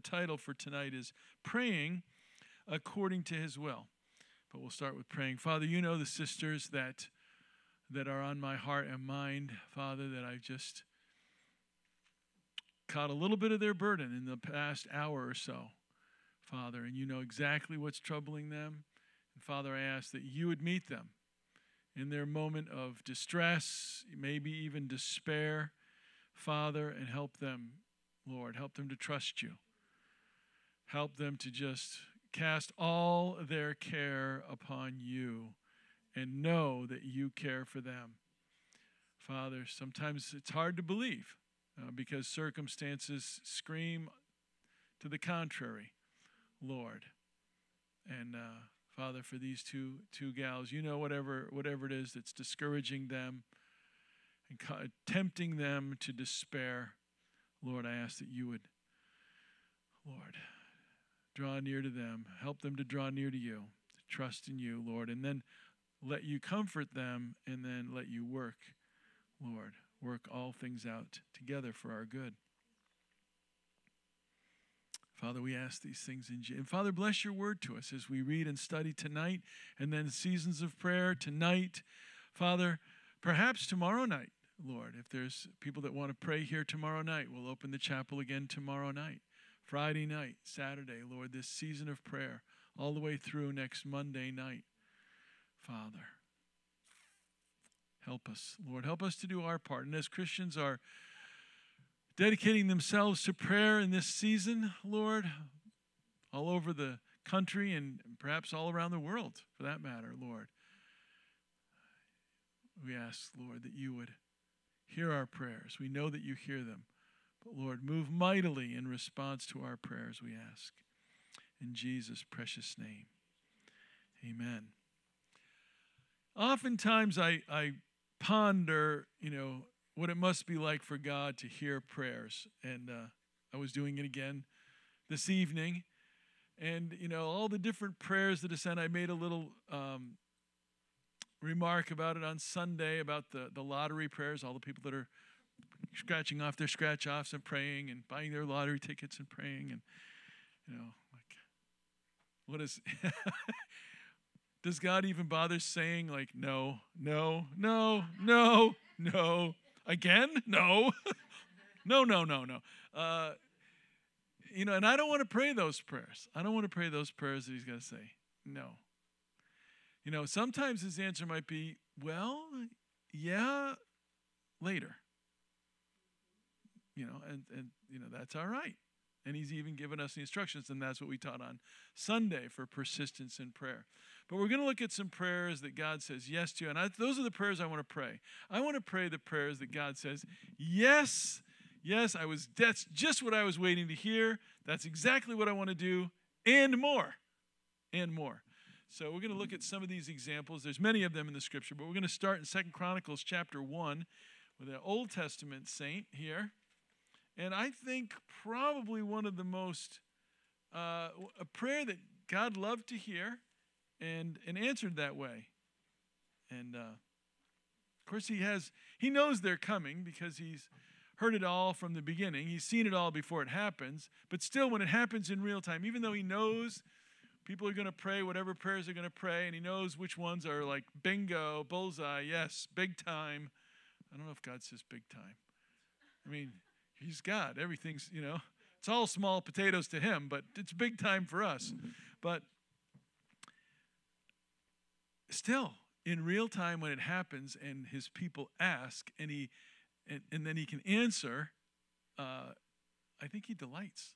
title for tonight is Praying According to His Will. But we'll start with praying. Father, you know the sisters that are on my heart and mind, Father, that I've just caught a little bit of their burden in the past hour or so, Father, and you know exactly what's troubling them. And Father, I ask that you would meet them in their moment of distress, maybe even despair, Father, and help them, Lord. Help them to trust you. Help them to just cast all their care upon you and know that you care for them. Father, sometimes it's hard to believe because circumstances scream to the contrary, Lord. And Father, for these two gals, you know whatever it is that's discouraging them and tempting them to despair. Lord, I ask that you would, Lord, draw near to them, help them to draw near to you, to trust in you, Lord, and then let you comfort them, and then let you work, Lord, work all things out together for our good. Father, we ask these things in Jesus. And Father, bless your word to us as we read and study tonight, and then seasons of prayer tonight. Father, perhaps tomorrow night, Lord, if there's people that want to pray here tomorrow night, we'll open the chapel again tomorrow night. Friday night, Saturday, Lord, this season of prayer, all the way through next Monday night. Father, help us, Lord. Help us to do our part. And as Christians are dedicating themselves to prayer in this season, Lord, all over the country and perhaps all around the world, for that matter, Lord, we ask, Lord, that you would hear our prayers. We know that you hear them. But, Lord, move mightily in response to our prayers, we ask. In Jesus' precious name, amen. Oftentimes I ponder, what it must be like for God to hear prayers. And I was doing it again this evening. And, all the different prayers that ascend, I made a little remark about it on Sunday, about the lottery prayers, all the people that are scratching off their scratch-offs and praying and buying their lottery tickets and praying. And, what is... Does God even bother saying, no, no, no, no, no, again? No. No. And I don't want to pray those prayers. I don't want to pray those prayers that he's going to say, no. Sometimes his answer might be, well, yeah, later. And that's all right. And he's even given us the instructions, and that's what we taught on Sunday for persistence in prayer. But we're going to look at some prayers that God says yes to, and those are the prayers I want to pray. I want to pray the prayers that God says, yes, that's just what I was waiting to hear. That's exactly what I want to do, and more. So we're going to look at some of these examples. There's many of them in the Scripture, but we're going to start in 2 Chronicles chapter 1 with an Old Testament saint here. And I think probably one of the most, a prayer that God loved to hear and answered that way. And of course he knows they're coming because he's heard it all from the beginning. He's seen it all before it happens. But still, when it happens in real time, even though he knows people are going to pray whatever prayers they're going to pray, and he knows which ones are like bingo, bullseye, yes, big time. I don't know if God says big time. I mean... He's God. Everything's, it's all small potatoes to him, but it's big time for us. But still, in real time when it happens and his people ask and then he can answer, I think he delights.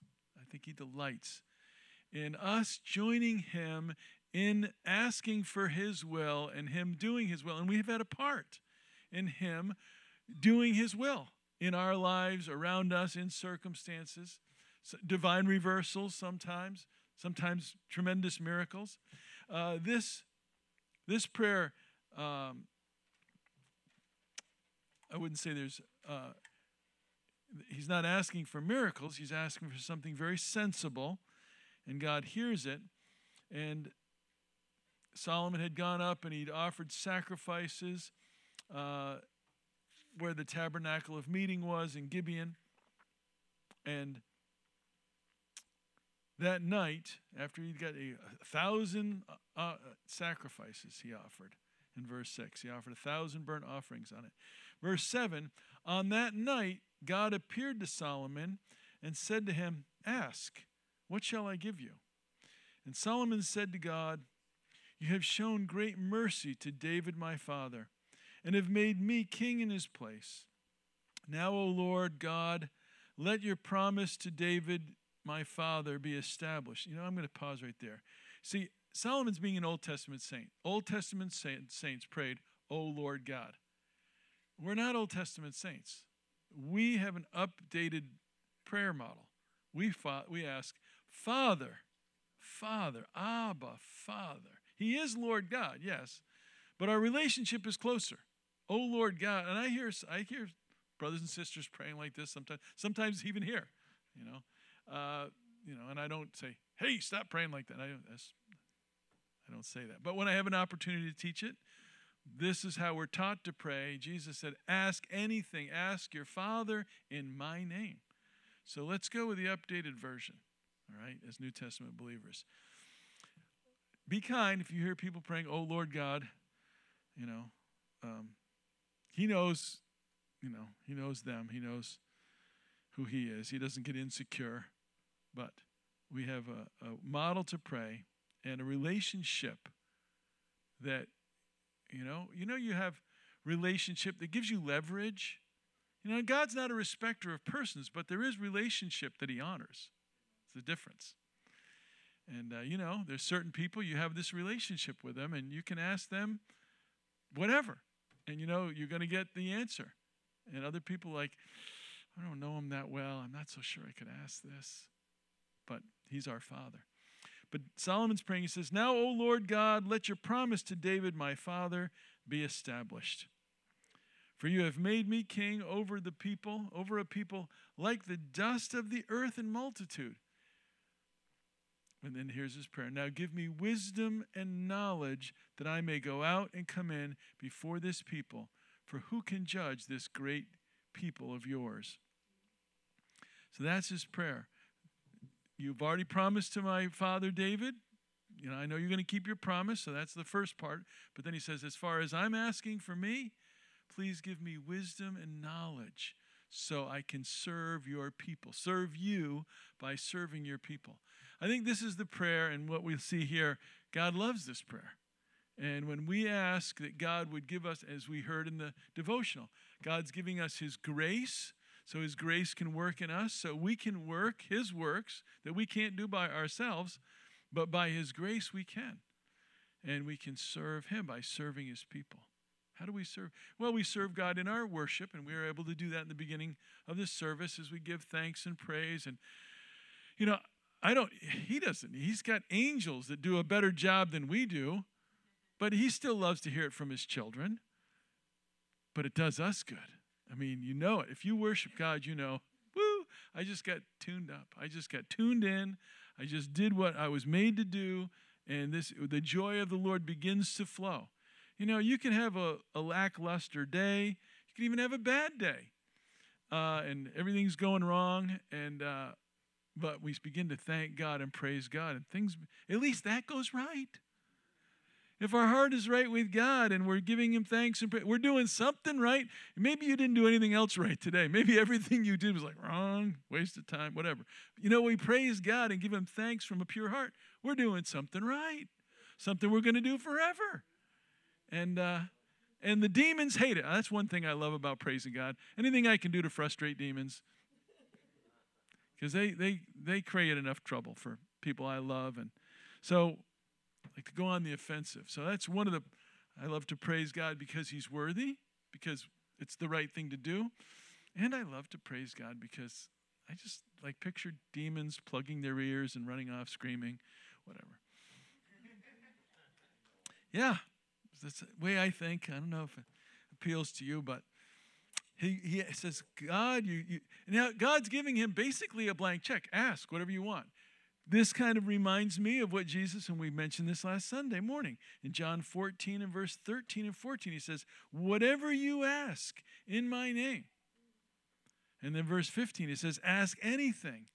In us joining him in asking for his will and him doing his will. And we have had a part in him doing his will. In our lives, around us, in circumstances, divine reversals sometimes tremendous miracles. This prayer, I wouldn't say he's not asking for miracles, he's asking for something very sensible, and God hears it. And Solomon had gone up and he'd offered sacrifices where the tabernacle of meeting was in Gibeon. And That night, after he got 1,000 sacrifices he offered, in verse 6, he offered 1,000 burnt offerings on it. Verse 7, on that night, God appeared to Solomon and said to him, ask, what shall I give you? And Solomon said to God, you have shown great mercy to David my father, and have made me king in his place. Now, O Lord God, let your promise to David my father be established. You know, I'm going to pause right there. See, Solomon's being an Old Testament saint. Old Testament saints prayed, O Lord God. We're not Old Testament saints. We have an updated prayer model. We ask, Father, Father, Abba, Father. He is Lord God, yes, but our relationship is closer. O Lord God, and I hear brothers and sisters praying like this sometimes even here, and I don't say, hey, stop praying like that. I don't say that. But when I have an opportunity to teach it, this is how we're taught to pray. Jesus said, ask anything, ask your Father in my name. So let's go with the updated version, all right, as New Testament believers. Be kind if you hear people praying, oh, Lord God, he knows, he knows them. He knows who he is. He doesn't get insecure, but we have a model to pray and a relationship that, you have relationship that gives you leverage. God's not a respecter of persons, but there is relationship that he honors. It's the difference. And, there's certain people, you have this relationship with them, and you can ask them whatever. And, you're going to get the answer. And other people I don't know him that well. I'm not so sure I could ask this. But he's our Father. But Solomon's praying, he says, now, O Lord God, let your promise to David, my father, be established. For you have made me king over a people like the dust of the earth in multitude. And then here's his prayer. Now give me wisdom and knowledge that I may go out and come in before this people. For who can judge this great people of yours? So that's his prayer. You've already promised to my father David. I know you're going to keep your promise, so that's the first part. But then he says, as far as I'm asking for me, please give me wisdom and knowledge so I can serve your people. Serve you by serving your people. I think this is the prayer, and what we'll see here, God loves this prayer. And when we ask that God would give us, as we heard in the devotional, God's giving us his grace, so his grace can work in us, so we can work his works that we can't do by ourselves, but by his grace we can. And we can serve him by serving his people. How do we serve? Well, we serve God in our worship, and we were able to do that in the beginning of this service as we give thanks and praise. And, he doesn't. He's got angels that do a better job than we do, but he still loves to hear it from his children. But it does us good. I mean, it. If you worship God, woo, I just got tuned up. I just got tuned in. I just did what I was made to do, and the joy of the Lord begins to flow. You can have a lackluster day. You can even have a bad day, and everything's going wrong, but we begin to thank God and praise God, and things, at least that goes right. If our heart is right with God and we're giving him thanks and we're doing something right. Maybe you didn't do anything else right today. Maybe everything you did was wrong, waste of time, whatever. We praise God and give him thanks from a pure heart. We're doing something right, something we're going to do forever. And the demons hate it. That's one thing I love about praising God. Anything I can do to frustrate demons, because they create enough trouble for people I love. And so to go on the offensive. So that's I love to praise God because he's worthy, because it's the right thing to do. And I love to praise God because I just picture demons plugging their ears and running off screaming, whatever. Yeah, that's the way I think. I don't know if it appeals to you, but he says, God, now God's giving him basically a blank check. Ask whatever you want. This kind of reminds me of what Jesus, and we mentioned this last Sunday morning, in John 14 and verse 13 and 14, he says, whatever you ask in my name. And then verse 15, it says, ask anything.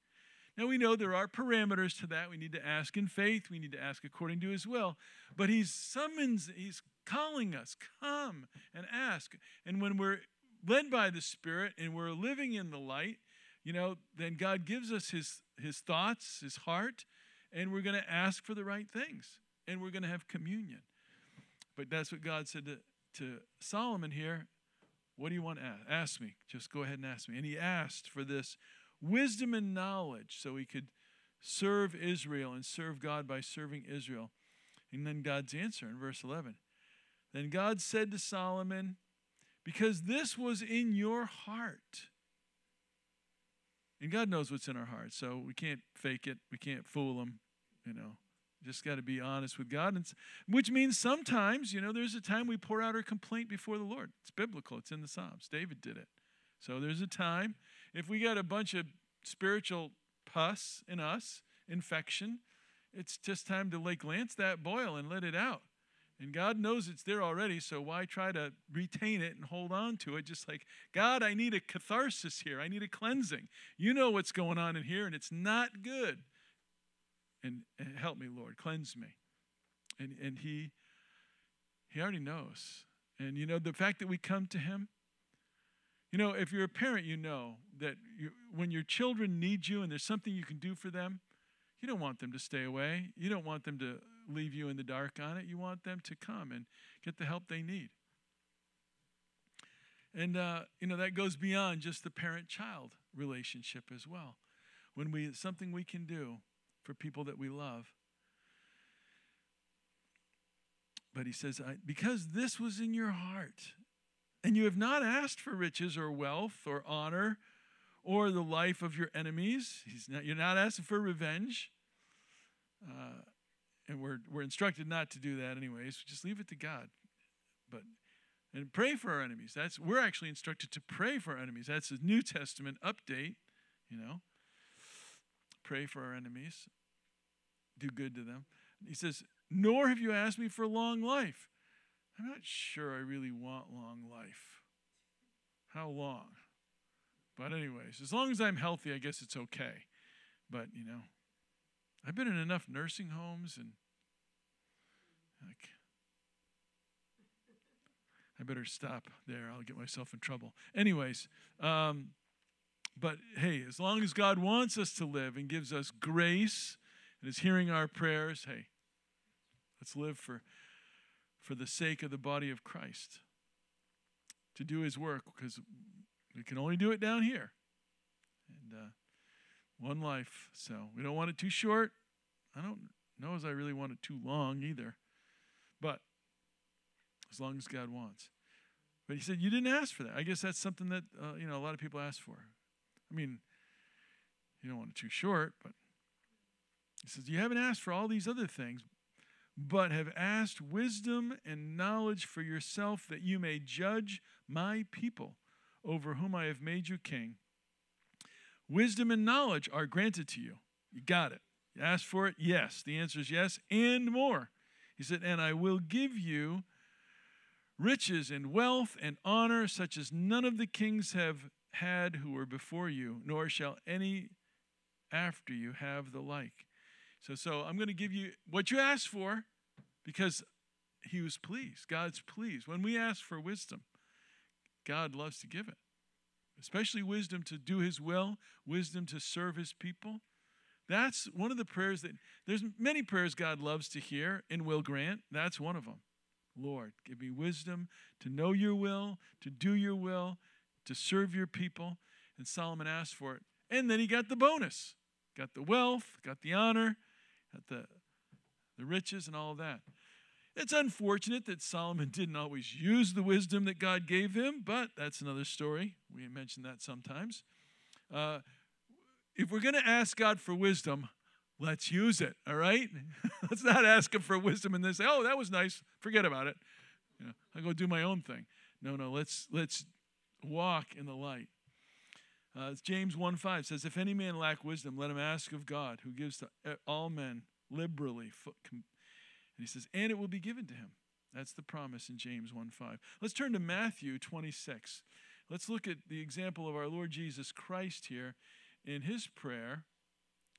Now we know there are parameters to that. We need to ask in faith. We need to ask according to his will. But he's calling us, come and ask. And when we're led by the Spirit and we're living in the light, then God gives us his thoughts, his heart, and we're going to ask for the right things. And we're going to have communion. But that's what God said to Solomon here. What do you want to ask? Ask me. Just go ahead and ask me. And he asked for this wisdom and knowledge so he could serve Israel and serve God by serving Israel. And then God's answer in verse 11. Then God said to Solomon, because this was in your heart. And God knows what's in our heart, so we can't fake it. We can't fool him, Just got to be honest with God, which means sometimes, there's a time we pour out our complaint before the Lord. It's biblical. It's in the Psalms. David did it. So there's a time. If we got a bunch of spiritual pus in us, infection, it's just time to lance that boil and let it out. And God knows it's there already, so why try to retain it and hold on to it? Just like, God, I need a catharsis here. I need a cleansing. You know what's going on in here, and it's not good. And help me, Lord, cleanse me. And he already knows. And the fact that we come to him, if you're a parent, you know that when your children need you and there's something you can do for them, you don't want them to stay away. You don't want them to leave you in the dark on it. You want them to come and get the help they need. And, that goes beyond just the parent-child relationship as well. When something we can do for people that we love. But he says, because this was in your heart, and you have not asked for riches or wealth or honor or the life of your enemies. You're not asking for revenge. And we're instructed not to do that anyways. Just leave it to God. And pray for our enemies. We're actually instructed to pray for our enemies. That's a New Testament update, Pray for our enemies. Do good to them. He says, nor have you asked me for long life. I'm not sure I really want long life. How long? But anyways, as long as I'm healthy, I guess it's okay. But, I've been in enough nursing homes and I better stop there. I'll get myself in trouble. Anyways, but hey, as long as God wants us to live and gives us grace and is hearing our prayers, hey, let's live for the sake of the body of Christ, to do his work, because we can only do it down here. And one life, so we don't want it too short. I don't know as I really want it too long either, but as long as God wants. But he said, you didn't ask for that. I guess that's something that, a lot of people ask for. I mean, you don't want it too short, but he says, you haven't asked for all these other things, but have asked wisdom and knowledge for yourself, that you may judge my people over whom I have made you king. Wisdom and knowledge are granted to you. You got it. You asked for it? Yes. The answer is yes, and more. He said, and I will give you riches and wealth and honor, such as none of the kings have had who were before you, nor shall any after you have the like. So I'm going to give you what you asked for, because he was pleased. God's pleased. When we ask for wisdom, God loves to give it, especially wisdom to do his will, wisdom to serve his people. That's one of the prayers there's many prayers God loves to hear and will grant. That's one of them. Lord, give me wisdom to know your will, to do your will, to serve your people. And Solomon asked for it. And then he got the bonus. Got the wealth, got the honor, got the riches and all of that. It's unfortunate that Solomon didn't always use the wisdom that God gave him, but that's another story. We mention that sometimes. If we're going to ask God for wisdom, let's use it, all right? Let's not ask him for wisdom and then say, oh, that was nice. Forget about it. I'll go do my own thing. No, let's walk in the light. James 1:5 says, if any man lack wisdom, let him ask of God, who gives to all men liberally. And he says, and it will be given to him. That's the promise in James 1:5. Let's turn to Matthew 26. Let's look at the example of our Lord Jesus Christ here in his prayer.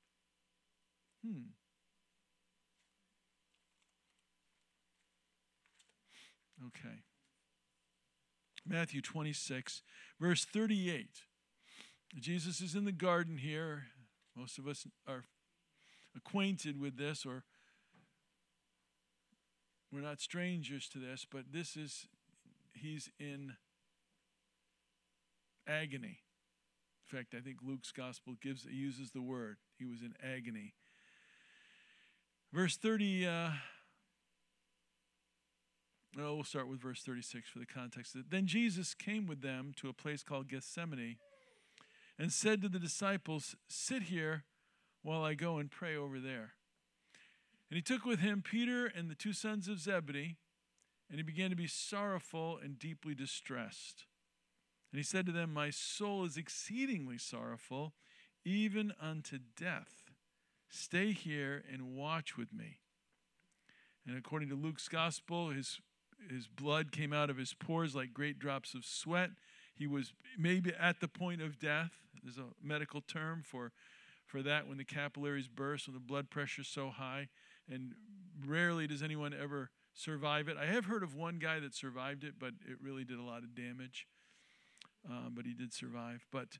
Okay. Matthew 26, verse 38. Jesus is in the garden here. Most of us are acquainted with this, or we're not strangers to this, but he's in agony. In fact, I think Luke's gospel uses the word. He was in agony. Verse 30, we'll start with verse 36 for the context. Then Jesus came with them to a place called Gethsemane and said to the disciples, "Sit here while I go and pray over there." And he took with him Peter and the two sons of Zebedee, and he began to be sorrowful and deeply distressed. And he said to them, "My soul is exceedingly sorrowful, even unto death. Stay here and watch with me." And according to Luke's gospel, his blood came out of his pores like great drops of sweat. He was maybe at the point of death. There's a medical term for that, when the capillaries burst, when the blood pressure is so high. And rarely does anyone ever survive it. I have heard of one guy that survived it, but it really did a lot of damage. But he did survive. But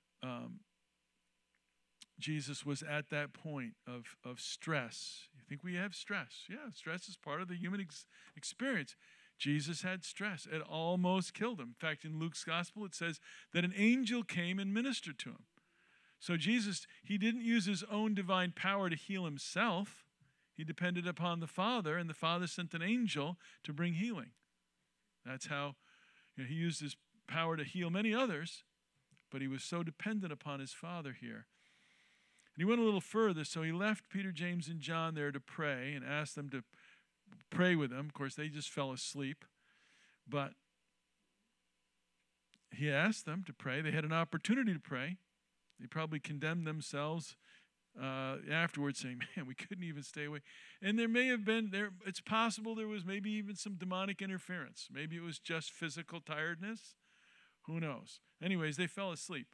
Jesus was at that point of stress. You think we have stress? Yeah, stress is part of the human experience. Jesus had stress. It almost killed him. In fact, in Luke's gospel, it says that an angel came and ministered to him. So Jesus, he didn't use his own divine power to heal himself. He depended upon the Father, and the Father sent an angel to bring healing. That's how he used his power to heal many others, but he was so dependent upon his Father here. And he went a little further, so he left Peter, James, and John there to pray and asked them to pray with him. Of course, they just fell asleep, but he asked them to pray. They had an opportunity to pray. They probably condemned themselves afterwards, saying, "Man, we couldn't even stay awake." And there may have been, it's possible there was maybe even some demonic interference. Maybe it was just physical tiredness. Who knows? Anyways, they fell asleep.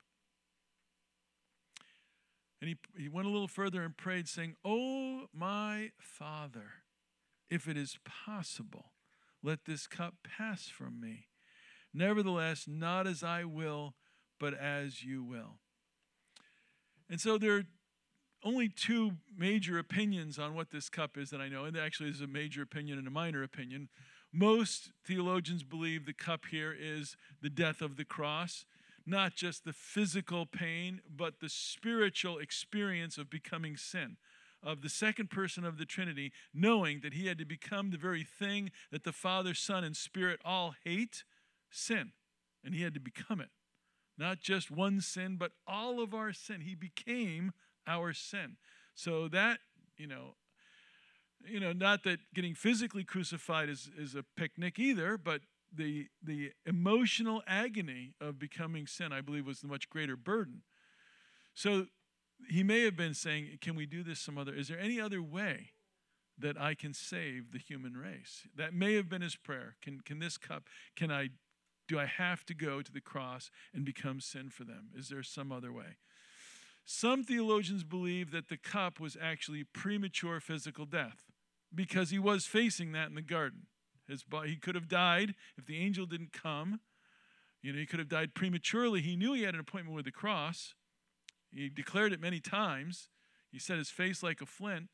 And he went a little further and prayed, saying, "Oh, my Father, if it is possible, let this cup pass from me. Nevertheless, not as I will, but as you will." And so there are only two major opinions on what this cup is that I know, and actually there's a major opinion and a minor opinion. Most theologians believe the cup here is the death of the cross, not just the physical pain, but the spiritual experience of becoming sin, of the second person of the Trinity, knowing that he had to become the very thing that the Father, Son, and Spirit all hate, sin, and he had to become it. Not just one sin, but all of our sin. He became our sin. So that, not that getting physically crucified is a picnic either, but the emotional agony of becoming sin, I believe, was the much greater burden. So he may have been saying, can we do this is there any other way that I can save the human race? That may have been his prayer. Can this cup, do I have to go to the cross and become sin for them? Is there some other way? Some theologians believe that the cup was actually premature physical death because he was facing that in the garden. He could have died if the angel didn't come. He could have died prematurely. He knew he had an appointment with the cross. He declared it many times. He set his face like a flint.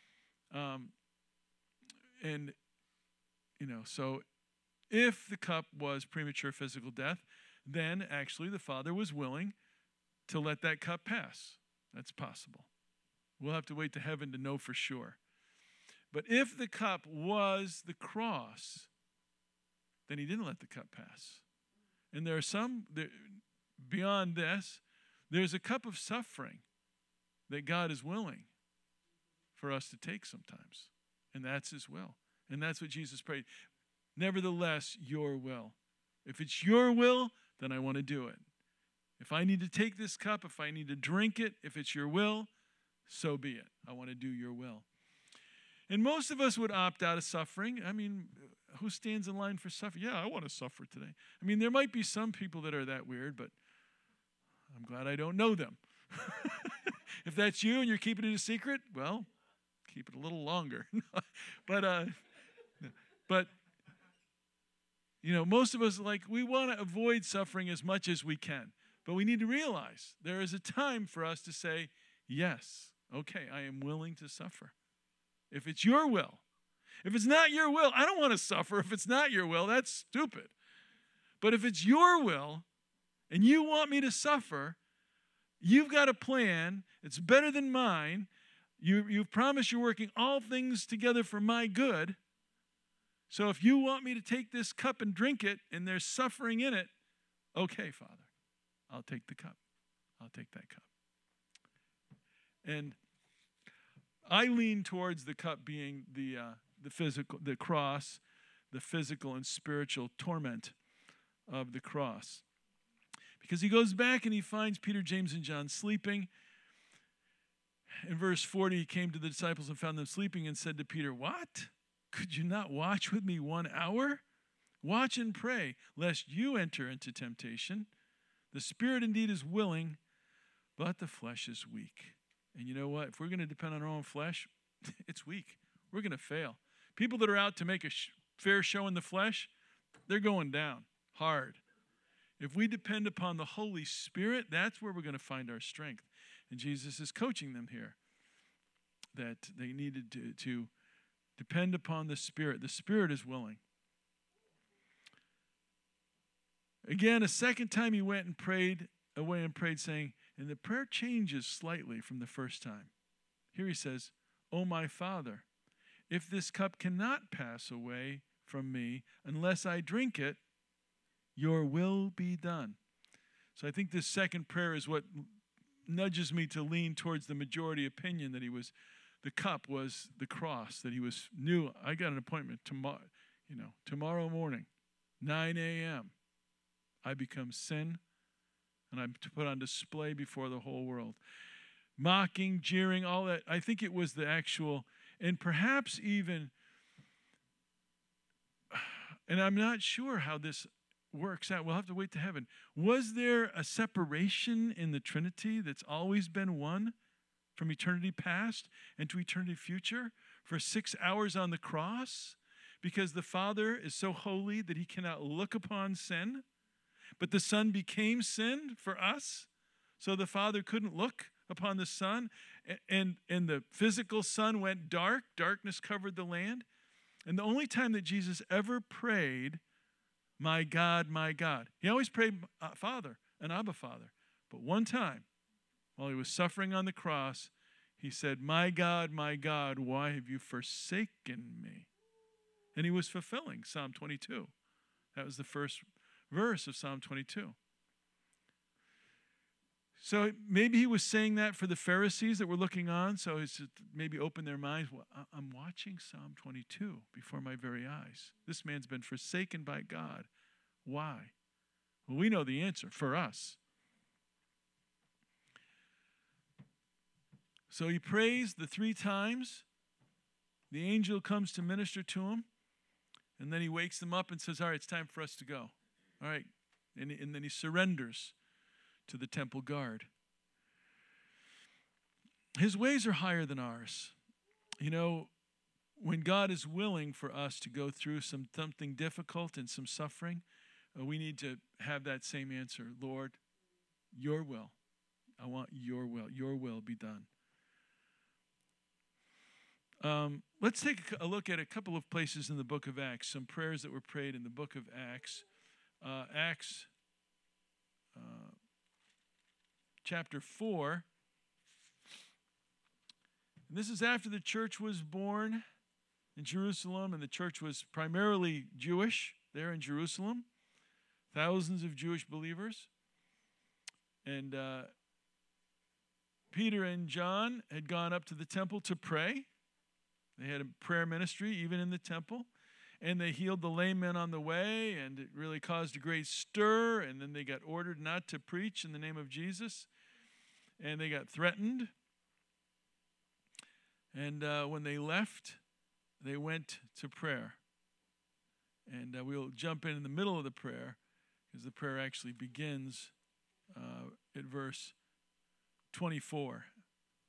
So if the cup was premature physical death, then actually the Father was willing to let that cup pass. That's possible. We'll have to wait to heaven to know for sure. But if the cup was the cross, then he didn't let the cup pass. And there are some, beyond this, there's a cup of suffering that God is willing for us to take sometimes. And that's his will. And that's what Jesus prayed. Nevertheless, your will. If it's your will, then I want to do it. If I need to take this cup, if I need to drink it, if it's your will, so be it. I want to do your will. And most of us would opt out of suffering. I mean, who stands in line for suffering? Yeah, I want to suffer today. I mean, there might be some people that are that weird, but I'm glad I don't know them. If that's you and you're keeping it a secret, well, keep it a little longer. but most of us, we want to avoid suffering as much as we can. But we need to realize there is a time for us to say, yes, okay, I am willing to suffer. If it's your will. If it's not your will, I don't want to suffer. If it's not your will, that's stupid. But if it's your will and you want me to suffer, you've got a plan. It's better than mine. You've promised you're working all things together for my good. So if you want me to take this cup and drink it and there's suffering in it, okay, Father, I'll take the cup. I'll take that cup. And I lean towards the cup being the physical, the cross, the physical and spiritual torment of the cross. Because he goes back and he finds Peter, James, and John sleeping. In verse 40, he came to the disciples and found them sleeping and said to Peter, "What? Could you not watch with me 1 hour? Watch and pray, lest you enter into temptation. The spirit indeed is willing, but the flesh is weak." And you know what? If we're going to depend on our own flesh, it's weak. We're going to fail. People that are out to make a fair show in the flesh, they're going down hard. If we depend upon the Holy Spirit, that's where we're going to find our strength. And Jesus is coaching them here that they needed to depend upon the Spirit. The Spirit is willing. Again, a second time he went and prayed away and prayed, saying, and the prayer changes slightly from the first time. Here he says, "O my Father, if this cup cannot pass away from me unless I drink it, your will be done." So I think this second prayer is what nudges me to lean towards the majority opinion that the cup was the cross, that he knew, I got an appointment tomorrow morning, 9 a.m. I become sin, and I'm to put on display before the whole world. Mocking, jeering, all that. I think it was the actual, and perhaps even, and I'm not sure how this works out. We'll have to wait to heaven. Was there a separation in the Trinity that's always been one from eternity past and to eternity future for 6 hours on the cross? Because the Father is so holy that he cannot look upon sin, but the Son became sin for us, so the Father couldn't look upon the Son, and the physical sun went dark, darkness covered the land. And the only time that Jesus ever prayed, my God, he always prayed Father and Abba, Father. But one time, while he was suffering on the cross, he said, my God, why have you forsaken me? And he was fulfilling Psalm 22. That was the first verse of Psalm 22. So maybe he was saying that for the Pharisees that were looking on, so it's maybe open their minds. Well, I'm watching Psalm 22 before my very eyes. This man's been forsaken by God. Why? Well, we know the answer for us. So he prays the 3 times. The angel comes to minister to him, and then he wakes them up and says, all right, it's time for us to go. All right, and then he surrenders to the temple guard. His ways are higher than ours. You know, when God is willing for us to go through something difficult and some suffering, we need to have that same answer. Lord, your will. I want your will. Your will be done. Let's take a look at a couple of places in the book of Acts, some prayers that were prayed in the book of Acts. Acts chapter 4. And this is after the church was born in Jerusalem, and the church was primarily Jewish there in Jerusalem. Thousands of Jewish believers. And Peter and John had gone up to the temple to pray. They had a prayer ministry even in the temple. And they healed the lame men on the way, and it really caused a great stir. And then they got ordered not to preach in the name of Jesus. And they got threatened. And when they left, they went to prayer. And we'll jump in the middle of the prayer, because the prayer actually begins at verse 24.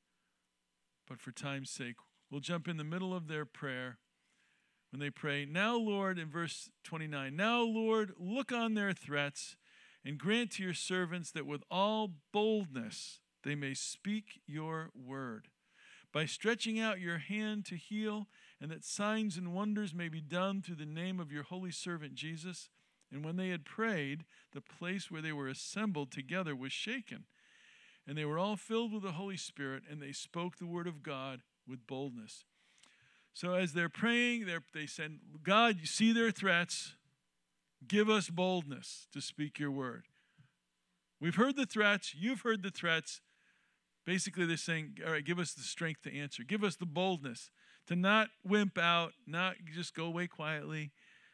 but for time's sake, we'll jump in the middle of their prayer when they pray, "Now, Lord," in verse 29, "Now, Lord, look on their threats and grant to your servants that with all boldness they may speak your word, by stretching out your hand to heal, and that signs and wonders may be done through the name of your holy servant Jesus." And when they had prayed, the place where they were assembled together was shaken. And they were all filled with the Holy Spirit, and they spoke the word of God with boldness. So as they're praying, they said, "God, you see their threats. Give us boldness to speak your word." We've heard the threats. You've heard the threats. Basically, they're saying, all right, give us the strength to answer. Give us the boldness to not wimp out, not just go away quietly.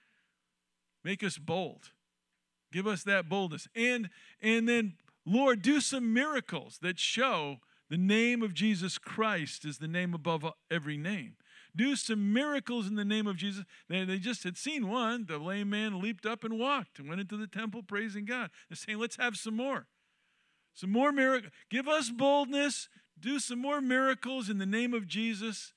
Make us bold. Give us that boldness. And then, Lord, do some miracles that show the name of Jesus Christ is the name above every name. Do some miracles in the name of Jesus. They just had seen one. The lame man leaped up and walked and went into the temple praising God. They're saying, let's have some more. Some more miracles. Give us boldness. Do some more miracles in the name of Jesus.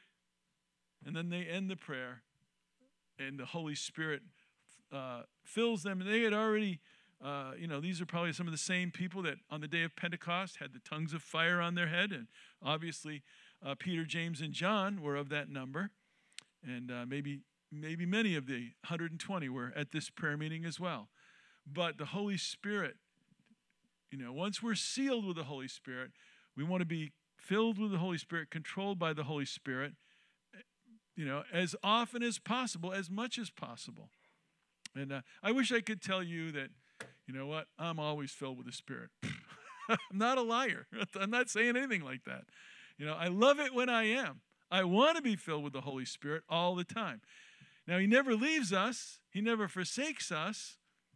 And then they end the prayer, and the Holy Spirit fills them. And they had already, these are probably some of the same people that on the day of Pentecost had the tongues of fire on their head. And obviously, Peter, James, and John were of that number. And maybe many of the 120 were at this prayer meeting as well. But the Holy Spirit, once we're sealed with the Holy Spirit, we want to be filled with the Holy Spirit, controlled by the Holy Spirit, as often as possible, as much as possible. And I wish I could tell you that, I'm always filled with the Spirit. I'm not a liar. I'm not saying anything like that. I love it when I am. I want to be filled with the Holy Spirit all the time. Now, He never leaves us. He never forsakes us.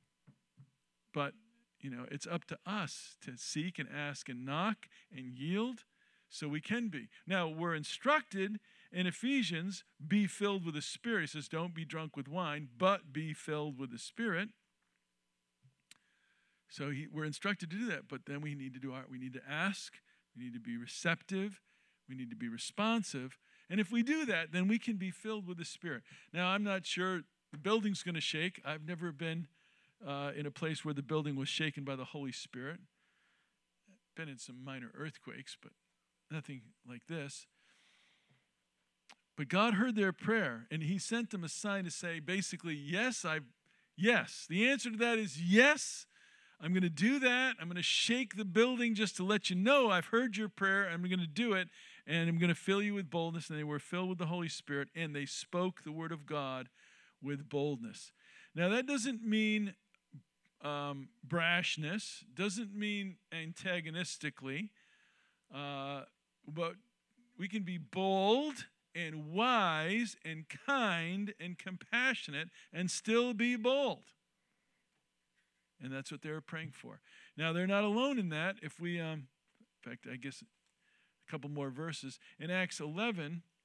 But, it's up to us to seek and ask and knock and yield so we can be. Now, we're instructed in Ephesians, be filled with the Spirit. He says, don't be drunk with wine, but be filled with the Spirit. So we're instructed to do that, but then we need to ask, we need to be receptive, we need to be responsive. And if we do that, then we can be filled with the Spirit. Now, I'm not sure the building's going to shake. I've never been in a place where the building was shaken by the Holy Spirit. I've been in some minor earthquakes, but nothing like this. But God heard their prayer, and He sent them a sign to say, basically, yes. The answer to that is yes. I'm going to do that. I'm going to shake the building just to let you know I've heard your prayer. I'm going to do it, and I'm going to fill you with boldness. And they were filled with the Holy Spirit, and they spoke the word of God with boldness. Now, that doesn't mean brashness, doesn't mean antagonistically, but we can be bold and wise and kind and compassionate and still be bold. And that's what they were praying for. Now, they're not alone in that. If we, in fact, I guess a couple more verses. In Acts 12,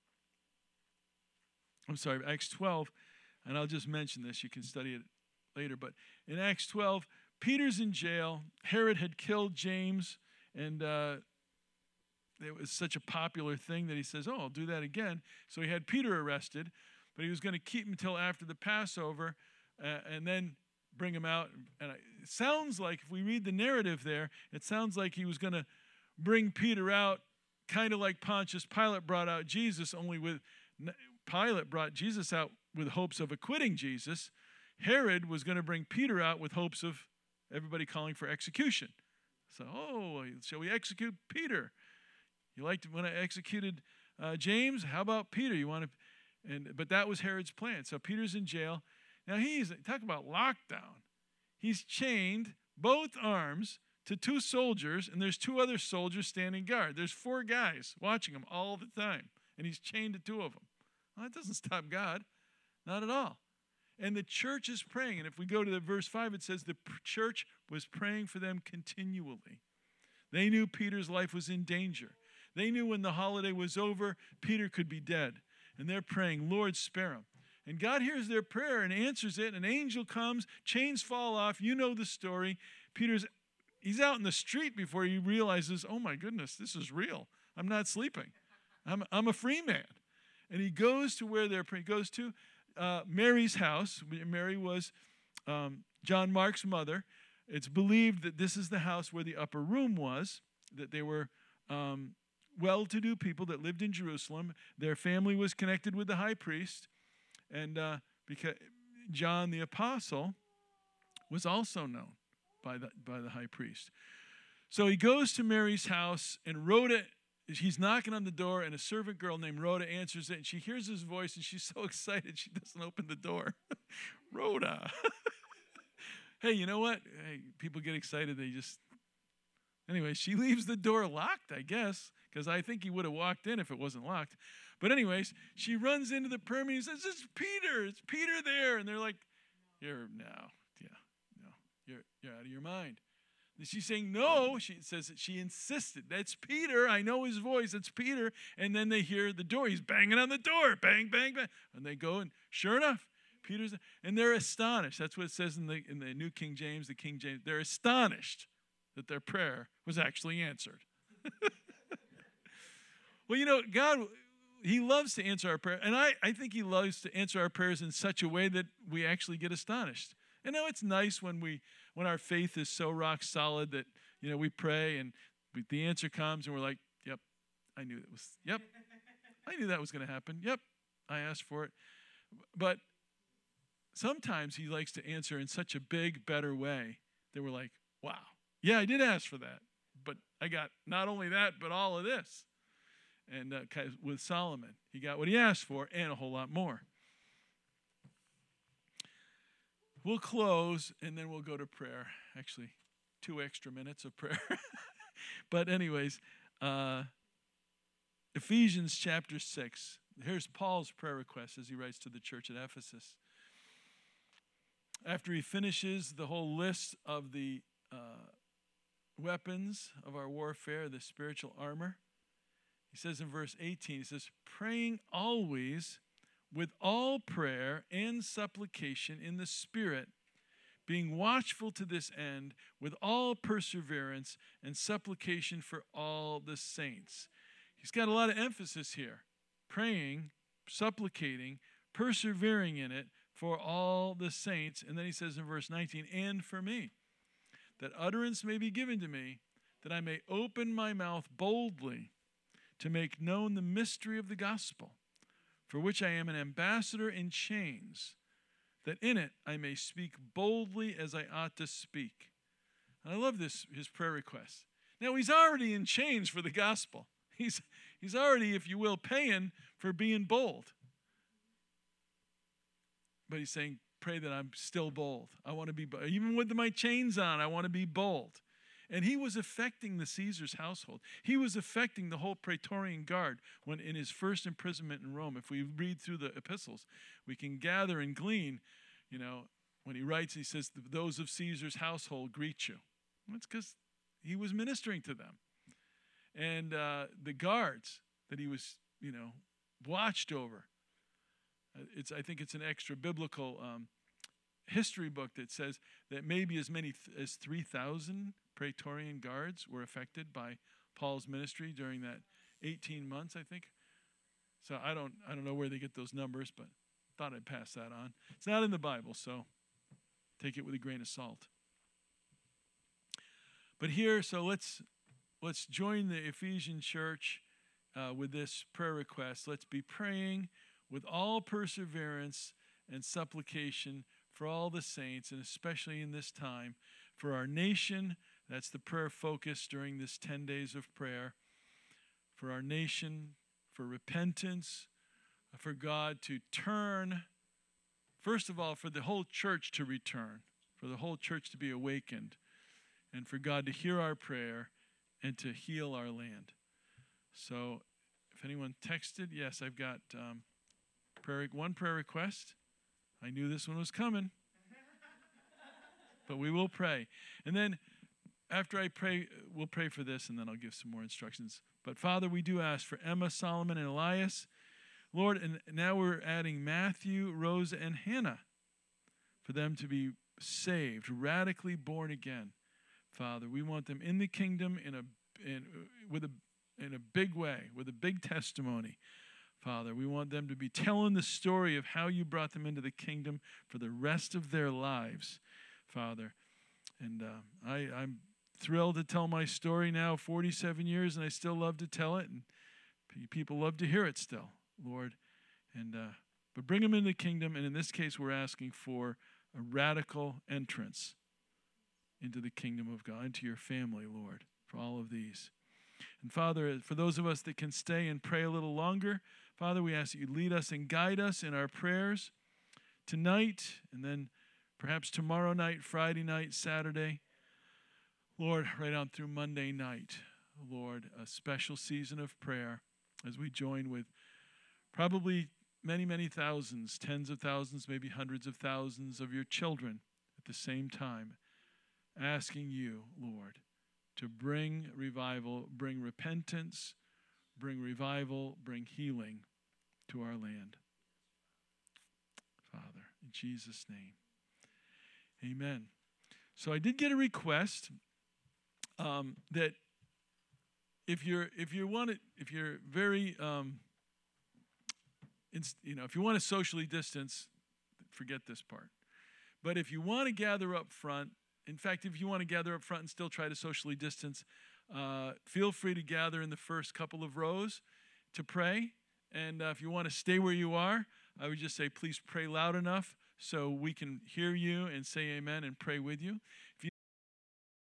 and I'll just mention this. You can study it later. But in Acts 12, Peter's in jail. Herod had killed James, and it was such a popular thing that he says, I'll do that again. So he had Peter arrested, but he was going to keep him until after the Passover and then bring him out. And it sounds like, if we read the narrative there, it sounds like he was going to bring Peter out kind of like Pontius Pilate brought out Jesus, only Pilate brought Jesus out with hopes of acquitting Jesus. Herod was going to bring Peter out with hopes of everybody calling for execution. So, shall we execute Peter? You liked when I executed James? How about Peter? But that was Herod's plan. So Peter's in jail. Now talk about lockdown. He's chained both arms to two soldiers, and there's two other soldiers standing guard. There's 4 guys watching him all the time, and he's chained to 2 of them. Well, that doesn't stop God, not at all. And the church is praying. And if we go to verse 5, it says the church was praying for them continually. They knew Peter's life was in danger. They knew when the holiday was over, Peter could be dead. And they're praying, Lord, spare him. And God hears their prayer and answers it. An angel comes, chains fall off. You know the story. He's out in the street before he realizes, oh my goodness, this is real. I'm not sleeping. I'm a free man. And he goes to where they're praying. He goes to Mary's house. Mary was John Mark's mother. It's believed that this is the house where the upper room was, that they were well-to-do people that lived in Jerusalem. Their family was connected with the high priest. And because John the apostle was also known by the high priest. So he goes to Mary's house, and Rhoda, he's knocking on the door, and a servant girl named Rhoda answers it, and she hears his voice, and she's so excited she doesn't open the door. Rhoda. Hey, you know what? Hey, people get excited. Anyway, she leaves the door locked, I guess, because I think he would have walked in if it wasn't locked. But anyways, she runs into the prayer meeting and says, it's Peter there. And they're like, you're out of your mind. And she's saying, no. She says that she insisted. That's Peter. I know his voice. It's Peter. And then they hear the door. He's banging on the door. Bang, bang, bang. And they go, and sure enough, Peter's, and they're astonished. That's what it says in the New King James, the King James. They're astonished that their prayer was actually answered. Well, God, he loves to answer our prayer. And I think he loves to answer our prayers in such a way that we actually get astonished. And now it's nice when our faith is so rock solid that, we pray and the answer comes and we're like, yep, I knew that was going to happen. Yep, I asked for it. But sometimes he likes to answer in such a big, better way that we're like, wow, yeah, I did ask for that. But I got not only that, but all of this. And with Solomon, he got what he asked for and a whole lot more. We'll close, and then we'll go to prayer. Actually, 2 extra minutes of prayer. But anyways, Ephesians chapter 6. Here's Paul's prayer request as he writes to the church at Ephesus. After he finishes the whole list of the weapons of our warfare, the spiritual armor, he says in verse 18, he says, praying always with all prayer and supplication in the Spirit, being watchful to this end with all perseverance and supplication for all the saints. He's got a lot of emphasis here. Praying, supplicating, persevering in it for all the saints. And then he says in verse 19, and for me, that utterance may be given to me, that I may open my mouth boldly to make known the mystery of the gospel, for which I am an ambassador in chains, that in it I may speak boldly as I ought to speak. And I love his prayer request. Now, he's already in chains for the gospel. He's already, if you will, paying for being bold. But he's saying, pray that I'm still bold. I want to be bold. Even with my chains on, I want to be bold. And he was affecting the Caesar's household. He was affecting the whole Praetorian Guard when in his first imprisonment in Rome. If we read through the epistles, we can gather and glean, when he writes, he says, those of Caesar's household greet you. That's because he was ministering to them. And the guards that he was, watched over. I think it's an extra biblical history book that says that maybe as many as 3,000 Praetorian guards were affected by Paul's ministry during that 18 months, I think. So I don't know where they get those numbers, but thought I'd pass that on. It's not in the Bible, so take it with a grain of salt. But here, so let's join the Ephesian church with this prayer request. Let's be praying with all perseverance and supplication for all the saints, and especially in this time, for our nation. That's the prayer focus during this 10 days of prayer. For our nation, for repentance, for God to turn, first of all, for the whole church to return, for the whole church to be awakened, and for God to hear our prayer and to heal our land. So if anyone texted, yes, I've got one prayer request. I knew this one was coming. But we will pray. And then after I pray, we'll pray for this, and then I'll give some more instructions. But Father, we do ask for Emma, Solomon, and Elias. Lord, and now we're adding Matthew, Rosa, and Hannah for them to be saved, radically born again. Father, we want them in the kingdom with a in a big way, with a big testimony, Father. We want them to be telling the story of how you brought them into the kingdom for the rest of their lives, Father. And I'm thrilled to tell my story now, 47 years, and I still love to tell it. And people love to hear it still, Lord. And but bring them into the kingdom, and in this case, we're asking for a radical entrance into the kingdom of God, into your family, Lord, for all of these. And Father, for those of us that can stay and pray a little longer, Father, we ask that you lead us and guide us in our prayers tonight, and then perhaps tomorrow night, Friday night, Saturday. Lord, right on through Monday night, Lord, a special season of prayer as we join with probably many, many thousands, tens of thousands, maybe hundreds of thousands of your children at the same time, asking you, Lord, to bring revival, bring repentance, bring revival, bring healing to our land. Father, in Jesus' name, amen. So I did get a request that if you want to socially distance, forget this part. But if you want to gather up front, in fact, if you want to gather up front and still try to socially distance, feel free to gather in the first couple of rows to pray. And if you want to stay where you are, I would just say, please pray loud enough so we can hear you and say amen and pray with you.